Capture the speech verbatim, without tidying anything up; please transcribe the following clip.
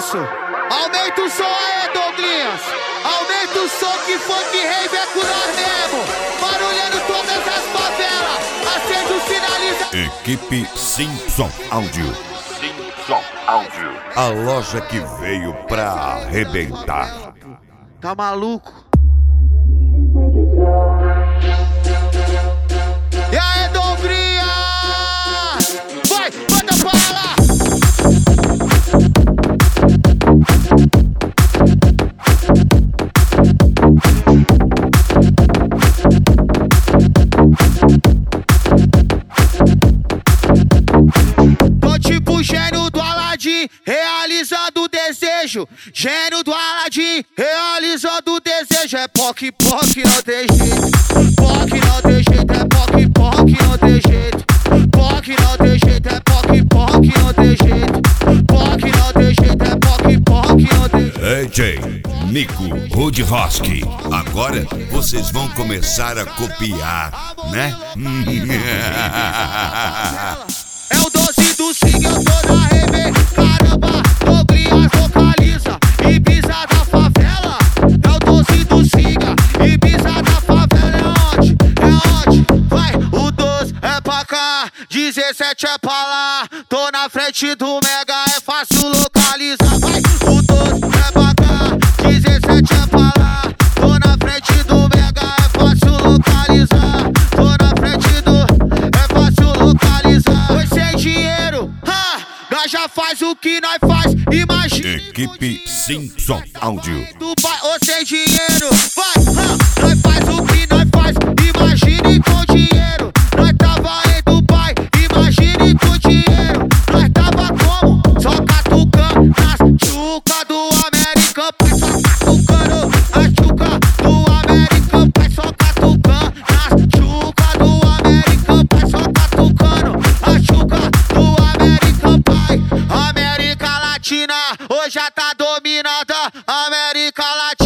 isso. Aumenta o som aí, Douglinhas. Aumenta o som que funk rave é com nós mesmo. Barulhando todas as favelas. Acende o sinaliza. Equipe Simpson Áudio. Simpson Áudio. A loja que veio pra arrebentar. Tá maluco? E aí, Douglinhas? Vai, manda pra lá. Tô tipo gênio do Aladim, realizando o desejo. Gênio do Aladim, realizando o desejo. É poc, poc, não tem jeito. Poc, não tem jeito, é poc, poc, não tem jeito. Poc, não tem jeito, é poc, poc, não tem jeito. Poc, não tem jeito, é poc, poc, não tem jeito. D J Nico Rude Hosky. Agora vocês vão começar a copiar, né? É o doze do Sig, eu tô na rave. Caramba, Douglinhas localiza. Ibiza da favela. É o doze do Siga. Ibiza da favela é onde? É onde? Vai, o doze é pra cá, dezessete é pra lá. Tô na frente do Mega, é fácil localizar. Vai, o doze é pra cá, dezessete é pra lá. Tô na frente do Mega, é fácil localizar. Tô na frente do... é fácil localizar. Pois sem dinheiro, ha, nós já faz o que nós faz. Imagina. Equipe Simpson Áudio. Ou sem dinheiro, vai, ha, nós faz o que nós faz. Imagine com dinheiro. Nós tava em Dubai, imagine com dinheiro. Nós tava como? Só catucando nas chuca do American Pie. Só catucando a chuca do American Pie. Só catucando nas chuca do American Pie. Só catucando a chuca do American Pie. América Latina hoje já tá dominada. América Latina